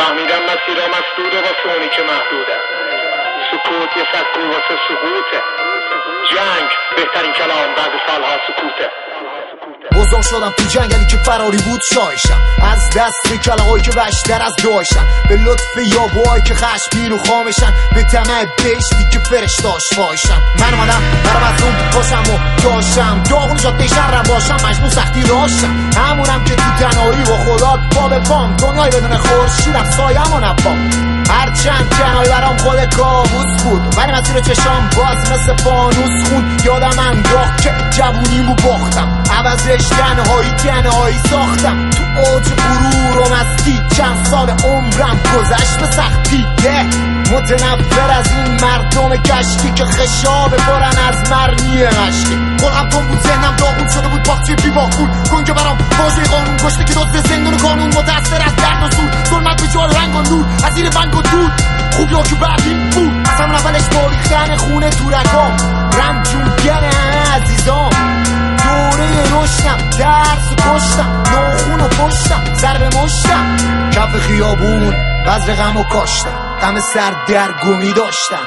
فهمیدم مسیرها مسدوده واسه اونی که محدوده. سکوت یه سکو واسه سقوطه. جنگ بهترین کلام بعد سالها سکوته. بزرگ شدم تو جنگلی که فراری بود شایشم، از دست کلاغایی که وحشتر از داشتن، به لطف یابوهایی که خشمگین و خامشن، به طمع بهشتی که فرشتاش فایشم. من اومدم برم از اون باشم و داشتم داغون جاده شهرم باشم، مجنون سختی راشم، همونم که تو تنهایی با خدا پا به پام، دنیای بدون خورشیدم سایم و نپام. هرچند تنهایی برام خود کابوس بود، ولی مسیر چشام باز مثل فانوس خوند. یادم انداخت که جوونیمو باختم، عوضش تنهایی ساختم. تو اوج غرور و مستی چند سال عمرم گذشت به سختی. متنفر از این مردم کشتی که خشاب برن از مرمی مشتی. خلقم تون بود، ذهنم داغون شده بود، باغچه بیباکول گون که برام واژه قانون کشته که دزد زندون قانون. متأثر از درد و سود، ظلمت به جال رنگ و نور، از زیر ونگ و دود خوبی ها که بعدیم بود. از همون اولش باریختن خونه تو رگام، رمجونگر همه عزیزام. دوره رشتم، درس و کشتم، ناخون و پشتم، ضرب مشتم. کف خیابون بذر غم و کاشتم، غم سردرگمی داشتم.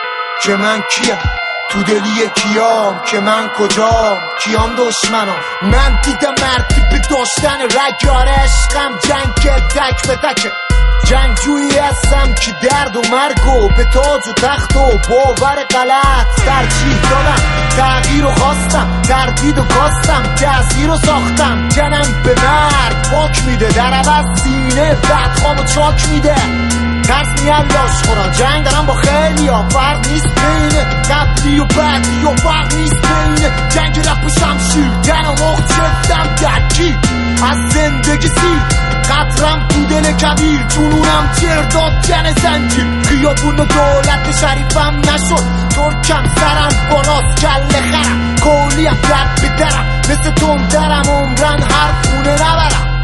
که من کیم تو دلی کیام، که من کجام کیام دشمنام. من دیدم مردی به داشتن رگ، آره عشقم جنگ که تک به تکه. جنگجویی هستم که درد و مرگ و به تاج و تخت و باور غلط ترجیح دادم. تغییر رو خواستم، تردید و کاستم، تأثیر رو ساختم. جنم به مرگ پاک میده، در عوض سینه بدخوام و چاک میده. ترس میان لاش خورا، جنگ دارم با خیلی ها، فرق نیست بینه قبلی و بعدی و فرق نیست بینه. جنگ رپ و شمشیر، دن و مخت شفتم درکی از زندگی سیر. قطرم تو دل کبیر، جنونم چرداد جن زنجیر. خیابون و دولت شریفم نشد، ترکم سرم بالاست کل خرم. کولیم درد به درم، مثل تون درم عمرن هر خونه نبرم.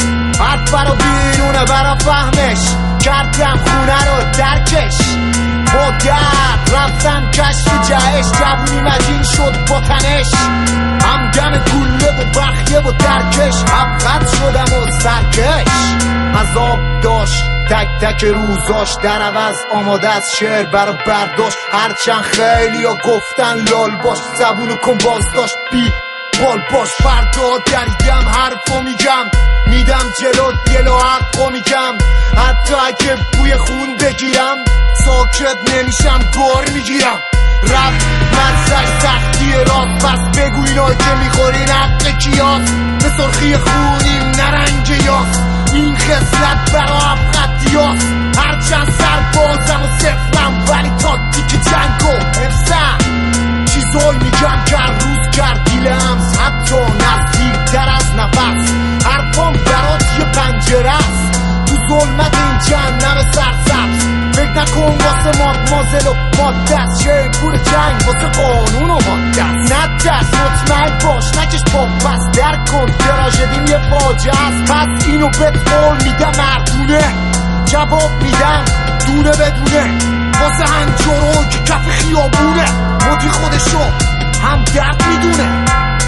حرف برا بیرونه برا فهمش، کردم خونه رو درکش. با درد رفتم کشف جهش، جوونی مدین شد با تنش. هم دم گله و بخیه و درکش، حقیقت شدم و سرکش. عذاب داشت تک تک روزاش، در عوض آماده از شعر برا برداشت. هرچند خیلی ها گفتن لال باش، زبونو کن باز داشت بی بال باش. فردا دریدم حرفو میگم، میدم جلو دل و حقو میگم. حتی اگه بوی خون بگیرم، ساکت نمیشم گار میگیرم. رب منزش سختی راست، پس بگو اینایی که میخورین حق کیاست. به سرخی خونیم نرنگ یاست، این خصلت برا افقدیاست. هرچند سربازم و صفرم، ولی تاکتیک جنگ و حفظم. چیزایی میگم که هر روز کردیلم، حتی نزدیک در از نفس. حرفام برات یه پنجره است، تو ظلمت این جهنم سرسبز. فکر نکن واسه مادمازل و مادست، شه پول جنگ واسه قانون و مادست. ندست مطمئن باش نکش با پس، در کن تراژدیم یه فاجعه است. پس اینو بهت قول میدم مردونه، جواب میدم دونه بدونه. واسه هنجارو که کف خیابونه، مدی خودشو هم درد میدونه.